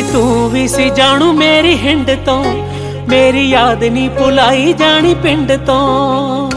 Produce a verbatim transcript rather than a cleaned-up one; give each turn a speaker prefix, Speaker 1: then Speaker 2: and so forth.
Speaker 1: तू भी सी जानू मेरी हिंड तो, मेरी याद नहीं भुलाई जानी पिंड तो।